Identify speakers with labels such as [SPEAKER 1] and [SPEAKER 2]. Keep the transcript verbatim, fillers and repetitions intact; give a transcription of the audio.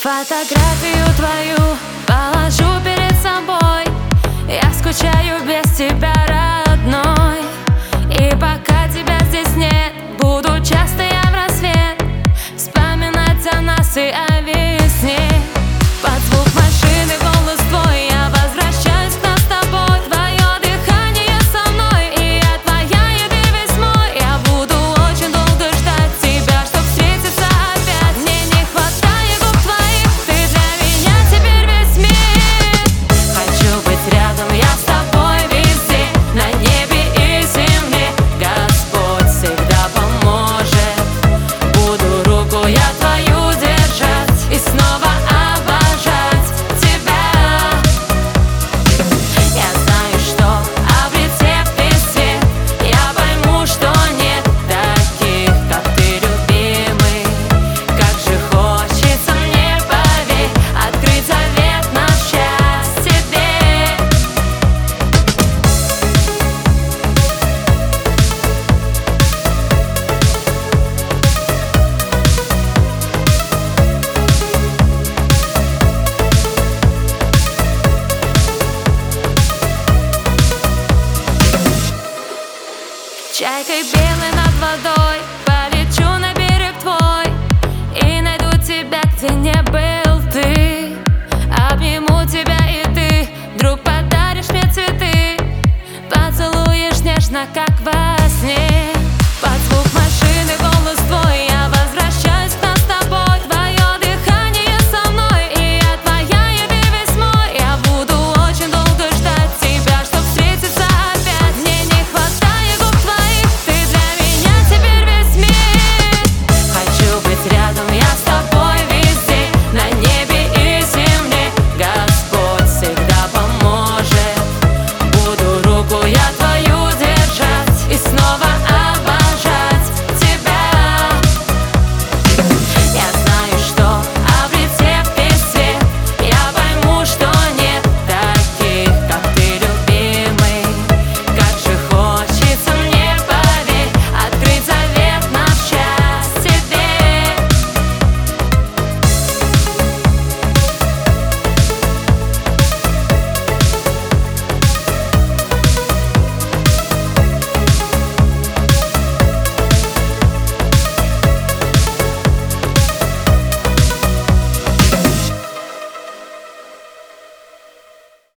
[SPEAKER 1] Фотографию твою положу перед собой. Я скучаю без тебя, родной. И пока тебя здесь нет, буду часто я в рассвет вспоминать о нас и о весне. Под звук машины, голос твой, я возвращаюсь к нам с тобой. Твое дыхание со мной, и я твоя, и ты весь мой. Я буду очень долго ждать тебя, чтоб встретиться опять. Мне не хватает губ твоих, ты для меня теперь весь мир. Хочу быть рядом я с тобой везде, на небе и земле. Господь всегда поможет. Буду руку я твою держать и снова обожать тебя. Я знаю, что облетев весь свет, я пойму, что нет таких, как ты, любимый. Как же хочется мне, поверь, открыть завет наш счастье тебе. Чайкой белой над водой полечу на берег твой и найду тебя, где не был ты. Обниму тебя, и ты вдруг подаришь мне цветы, поцелуешь нежно, как во сне.